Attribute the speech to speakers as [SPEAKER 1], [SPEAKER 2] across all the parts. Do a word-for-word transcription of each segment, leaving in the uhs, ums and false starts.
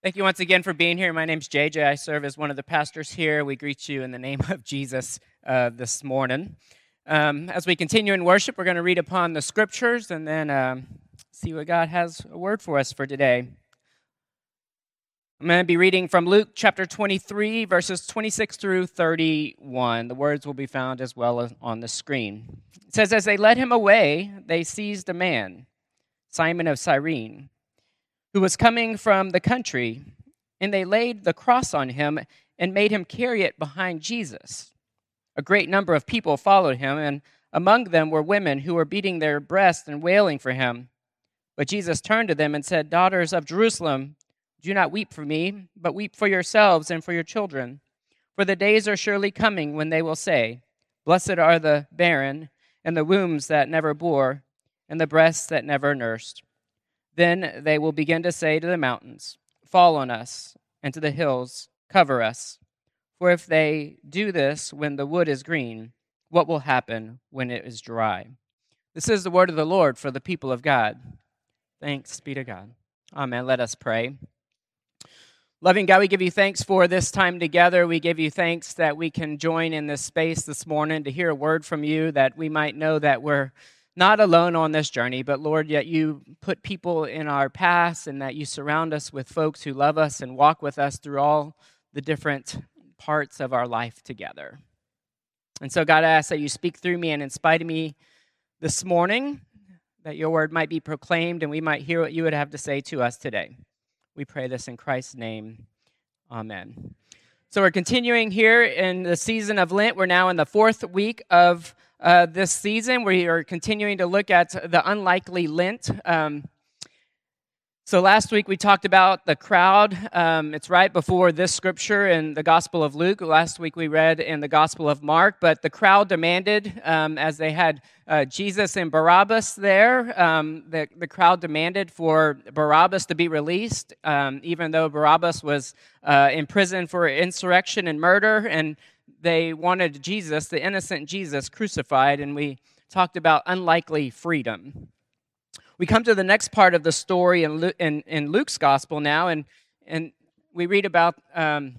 [SPEAKER 1] Thank you once again for being here. My name's J J. I serve as one of the pastors here. We greet you in the name of Jesus uh, this morning. Um, as we continue in worship, we're going to read upon the scriptures and then um, see what God has a word for us for today. I'm going to be reading from Luke chapter twenty-three, verses twenty-six through thirty-one. The words will be found as well as on the screen. It says, "As they led him away, they seized a man, Simon of Cyrene, who was coming from the country, and they laid the cross on him and made him carry it behind Jesus. A great number of people followed him, and among them were women who were beating their breasts and wailing for him. But Jesus turned to them and said, 'Daughters of Jerusalem, do not weep for me, but weep for yourselves and for your children. For the days are surely coming when they will say, Blessed are the barren, and the wombs that never bore, and the breasts that never nursed. Then they will begin to say to the mountains, Fall on us, and to the hills, cover us. For if they do this when the wood is green, what will happen when it is dry?'" This is the word of the Lord for the people of God. Thanks be to God. Amen. Let us pray. Loving God, we give you thanks for this time together. We give you thanks that we can join in this space this morning to hear a word from you, that we might know that we're not alone on this journey, but Lord, yet you put people in our paths and that you surround us with folks who love us and walk with us through all the different parts of our life together. And so, God, I ask that you speak through me and in spite of me this morning, that your word might be proclaimed and we might hear what you would have to say to us today. We pray this in Christ's name. Amen. So we're continuing here in the season of Lent. We're now in the fourth week of Uh, this season. We are continuing to look at the unlikely Lent. Um, so last week we talked about the crowd. Um, it's right before this scripture in the Gospel of Luke. Last week we read in the Gospel of Mark, but the crowd demanded, um, as they had uh, Jesus and Barabbas there, um, the, the crowd demanded for Barabbas to be released, um, even though Barabbas was uh, in prison for insurrection and murder, and they wanted Jesus, the innocent Jesus, crucified, and we talked about unlikely freedom. We come to the next part of the story in, Luke, in, in Luke's gospel now, and, and we read about um,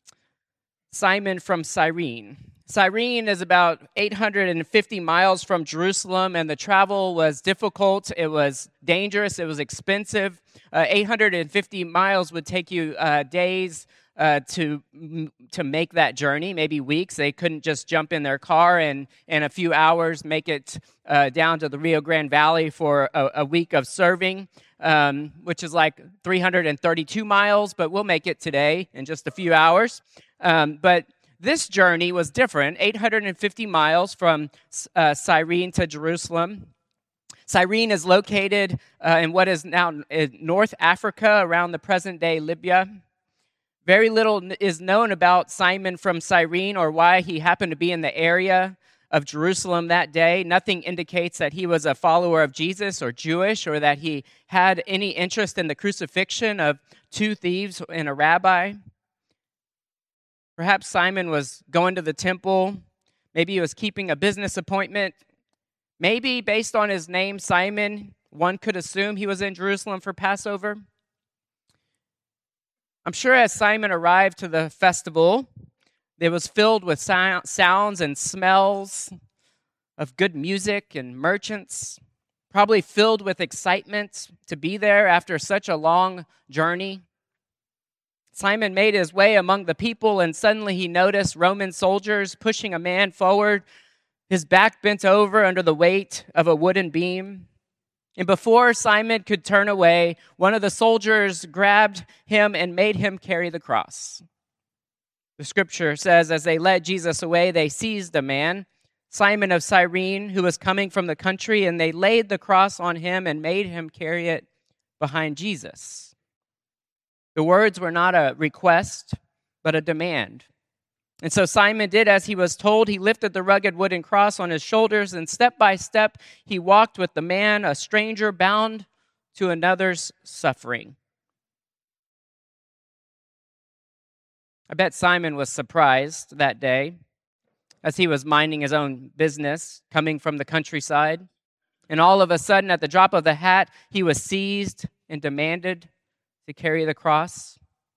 [SPEAKER 1] Simon from Cyrene. Cyrene is about eight hundred fifty miles from Jerusalem, and the travel was difficult. It was dangerous. It was expensive. Uh, eight hundred fifty miles would take you uh, days Uh, to to make that journey, maybe weeks. They couldn't just jump in their car and in a few hours make it uh, down to the Rio Grande Valley for a, a week of serving, um, which is like three hundred thirty-two miles, but we'll make it today in just a few hours. Um, but this journey was different, eight hundred fifty miles from uh, Cyrene to Jerusalem. Cyrene is located uh, in what is now North Africa, around the present-day Libya. Very little is known about Simon from Cyrene or why he happened to be in the area of Jerusalem that day. Nothing indicates that he was a follower of Jesus or Jewish or that he had any interest in the crucifixion of two thieves and a rabbi. Perhaps Simon was going to the temple. Maybe he was keeping a business appointment. Maybe based on his name, Simon, one could assume he was in Jerusalem for Passover. I'm sure as Simon arrived to the festival, it was filled with sounds and smells of good music and merchants, probably filled with excitement to be there after such a long journey. Simon made his way among the people, and suddenly he noticed Roman soldiers pushing a man forward, his back bent over under the weight of a wooden beam. And before Simon could turn away, one of the soldiers grabbed him and made him carry the cross. The scripture says, as they led Jesus away, they seized a man, Simon of Cyrene, who was coming from the country, and they laid the cross on him and made him carry it behind Jesus. The words were not a request, but a demand. And so Simon did as he was told. He lifted the rugged wooden cross on his shoulders, and step by step he walked with the man, a stranger bound to another's suffering. I bet Simon was surprised that day as he was minding his own business, coming from the countryside. And all of a sudden, at the drop of the hat, he was seized and demanded to carry the cross.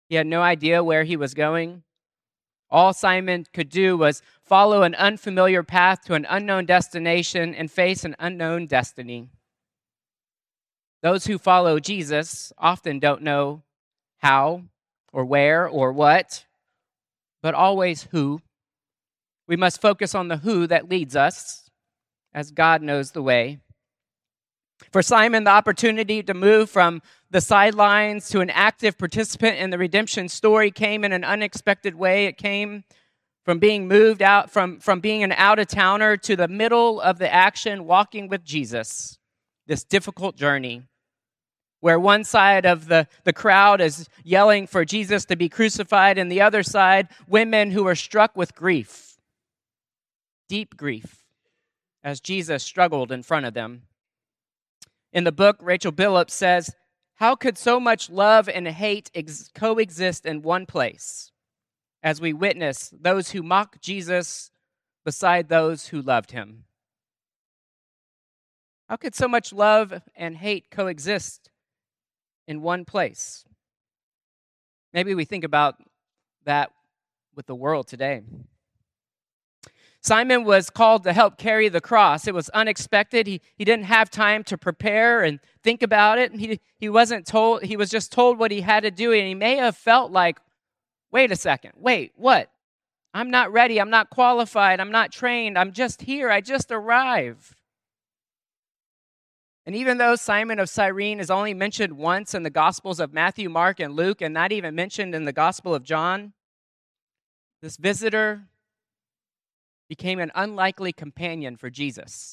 [SPEAKER 1] He had no idea where he was going. All Simon could do was follow an unfamiliar path to an unknown destination and face an unknown destiny. Those who follow Jesus often don't know how or where or what, but always who. We must focus on the who that leads us, as God knows the way. For Simon, the opportunity to move from the sidelines to an active participant in the redemption story came in an unexpected way. It came from being moved out, from, from being an out-of-towner to the middle of the action, walking with Jesus, this difficult journey, where one side of the, the crowd is yelling for Jesus to be crucified, and the other side, women who are struck with grief, deep grief, as Jesus struggled in front of them. In the book, Rachel Billups says, "How could so much love and hate ex- coexist in one place as we witness those who mock Jesus beside those who loved him?" How could so much love and hate coexist in one place? Maybe we think about that with the world today. Simon was called to help carry the cross. It was unexpected. He, he didn't have time to prepare and think about it. He, he wasn't told, he was just told what he had to do, and he may have felt like, wait a second, wait, what? I'm not ready, I'm not qualified, I'm not trained, I'm just here, I just arrived. And even though Simon of Cyrene is only mentioned once in the Gospels of Matthew, Mark, and Luke, and not even mentioned in the Gospel of John, this visitor became an unlikely companion for Jesus.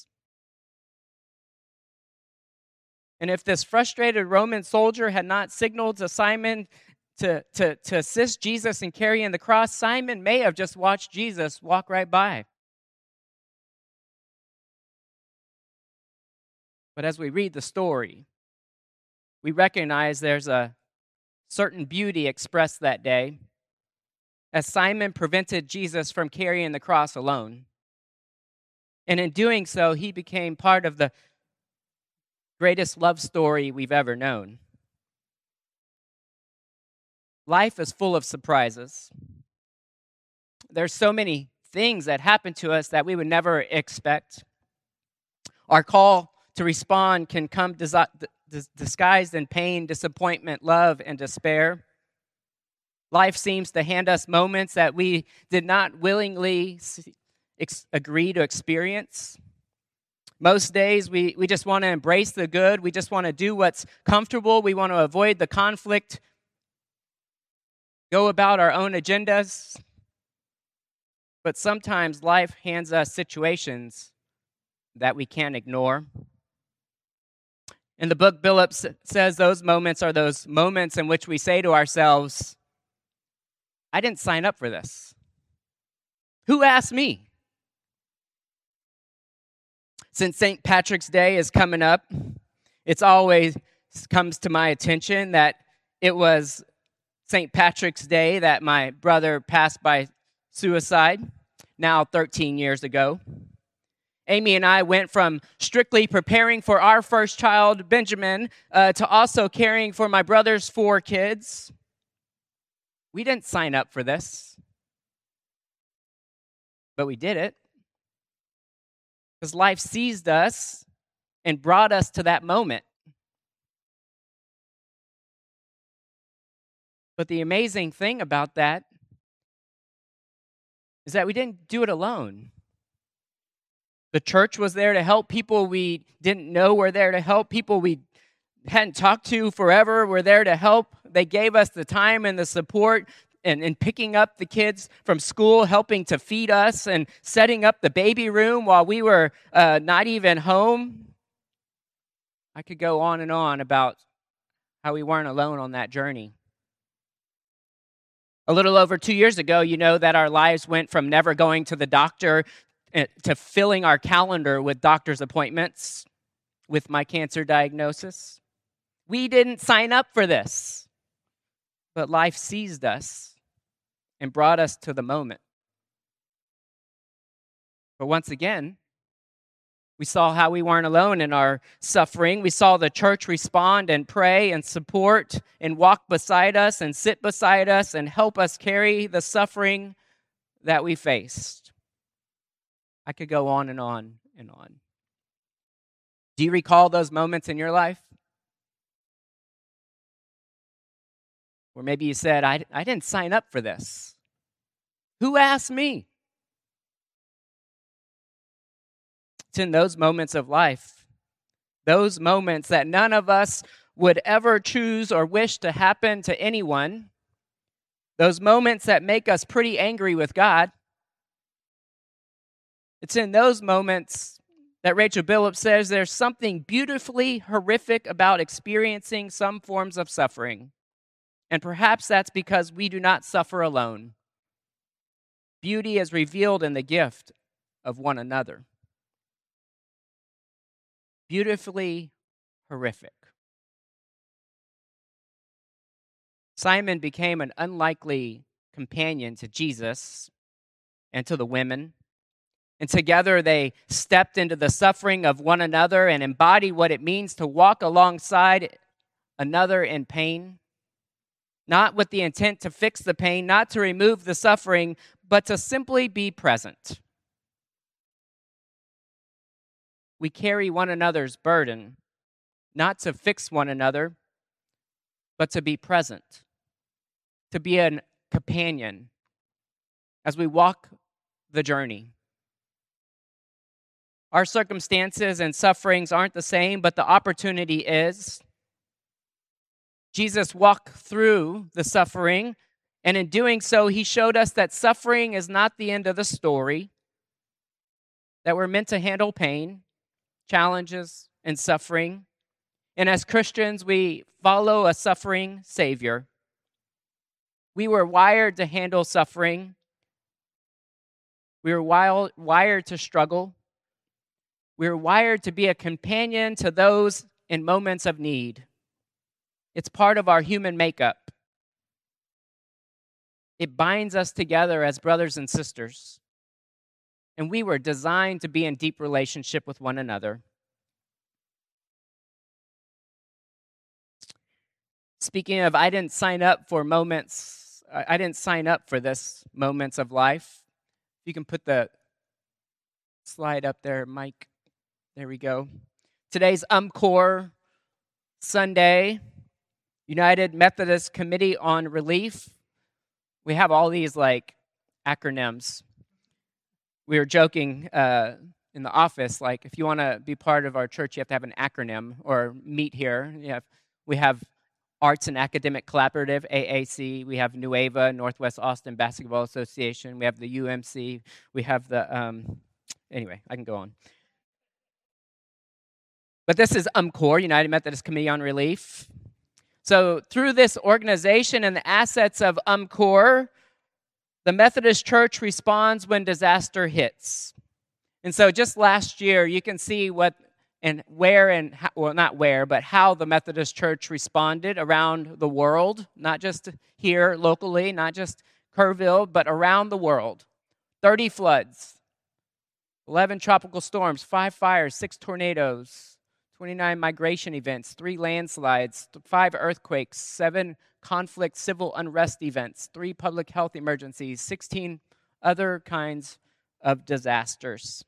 [SPEAKER 1] And if this frustrated Roman soldier had not signaled to Simon to, to, to assist Jesus in carrying the cross, Simon may have just watched Jesus walk right by. But as we read the story, we recognize there's a certain beauty expressed that day, as Simon prevented Jesus from carrying the cross alone. And in doing so, he became part of the greatest love story we've ever known. Life is full of surprises. There's so many things that happen to us that we would never expect. Our call to respond can come desi- dis- disguised in pain, disappointment, love, and despair. Life seems to hand us moments that we did not willingly ex- agree to experience. Most days, we, we just want to embrace the good. We just want to do what's comfortable. We want to avoid the conflict, go about our own agendas. But sometimes life hands us situations that we can't ignore. In the book, Billups says those moments are those moments in which we say to ourselves, I didn't sign up for this. Who asked me? Since Saint Patrick's Day is coming up, it's always comes to my attention that it was Saint Patrick's Day that my brother passed by suicide, now thirteen years ago. Amy and I went from strictly preparing for our first child, Benjamin, uh, to also caring for my brother's four kids. We didn't sign up for this, but we did it because life seized us and brought us to that moment. But the amazing thing about that is that we didn't do it alone. The church was there to help people we didn't know were there to help, people we hadn't talked to forever were there to help. They gave us the time and the support and, and picking up the kids from school, helping to feed us and setting up the baby room while we were uh, not even home. I could go on and on about how we weren't alone on that journey. A little over two years ago, you know that our lives went from never going to the doctor to filling our calendar with doctor's appointments with my cancer diagnosis. We didn't sign up for this, but life seized us and brought us to the moment. But once again, We saw how we weren't alone in our suffering. We saw the church respond and pray and support and walk beside us and sit beside us and help us carry the suffering that we faced. I could go on and on and on. Do you recall those moments in your life? Or maybe you said, I, I didn't sign up for this. Who asked me? It's in those moments of life, those moments that none of us would ever choose or wish to happen to anyone, those moments that make us pretty angry with God. It's in those moments that Rachel Billups says there's something beautifully horrific about experiencing some forms of suffering. And perhaps that's because we do not suffer alone. Beauty is revealed in the gift of one another. Beautifully horrific. Simon became an unlikely companion to Jesus and to the women. And together they stepped into the suffering of one another and embodied what it means to walk alongside another in pain. Not with the intent to fix the pain, not to remove the suffering, but to simply be present. We carry one another's burden, not to fix one another, but to be present, to be a companion as we walk the journey. Our circumstances and sufferings aren't the same, but the opportunity is. Jesus walked through the suffering, and in doing so, he showed us that suffering is not the end of the story, that we're meant to handle pain, challenges, and suffering. And as Christians, we follow a suffering Savior. We were wired to handle suffering. We were wild, wired to struggle. We were wired to be a companion to those in moments of need. It's part of our human makeup. It binds us together as brothers and sisters. And we were designed to be in deep relationship with one another. Speaking of, I didn't sign up for moments, I didn't sign up for this moments of life. You can put the slide up there, Mike. There we go. Today's UMCOR Sunday, United Methodist Committee on Relief. We have all these like acronyms. We were joking uh, in the office, like if you want to be part of our church, you have to have an acronym or meet here. You have, we have Arts and Academic Collaborative, A A C. We have Nueva, Northwest Austin Basketball Association. We have the U M C. We have the, um, anyway, I can go on. But this is UMCOR, United Methodist Committee on Relief. So through this organization and the assets of UMCOR, the Methodist Church responds when disaster hits. And so just last year, you can see what and where and, how, well, not where, but how the Methodist Church responded around the world, not just here locally, not just Kerrville, but around the world. thirty floods, eleven tropical storms, five fires, six tornadoes, twenty-nine migration events, three landslides, five earthquakes, seven conflict civil unrest events, three public health emergencies, sixteen other kinds of disasters.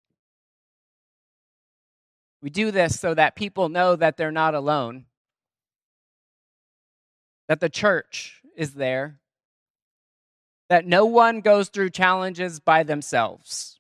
[SPEAKER 1] We do this so that people know that they're not alone, that the church is there, that no one goes through challenges by themselves.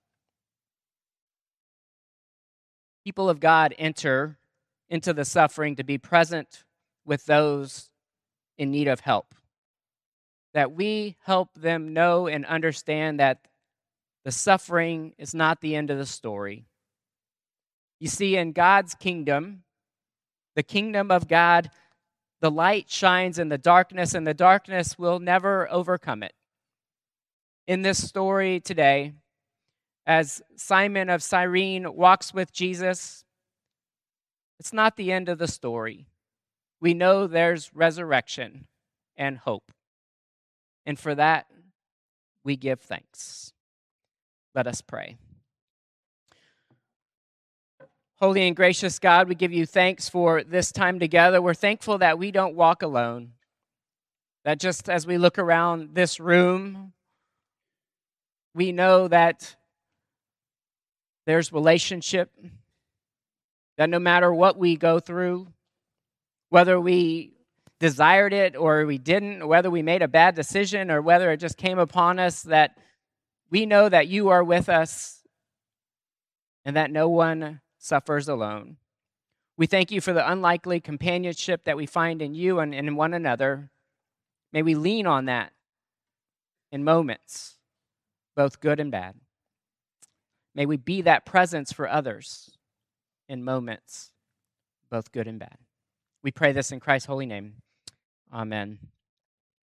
[SPEAKER 1] People of God enter into the suffering to be present with those in need of help, that we help them know and understand that the suffering is not the end of the story. You see, in God's kingdom, the kingdom of God, the light shines in the darkness, and the darkness will never overcome it. In this story today, as Simon of Cyrene walks with Jesus, it's not the end of the story. We know there's resurrection and hope. And for that, we give thanks. Let us pray. Holy and gracious God, we give you thanks for this time together. We're thankful that we don't walk alone, that just as we look around this room, we know that there's relationship, that no matter what we go through, whether we desired it or we didn't, or whether we made a bad decision or whether it just came upon us, that we know that you are with us and that no one suffers alone. We thank you for the unlikely companionship that we find in you and in one another. May we lean on that in moments, both good and bad. May we be that presence for others in moments, both good and bad. We pray this in Christ's holy name. Amen.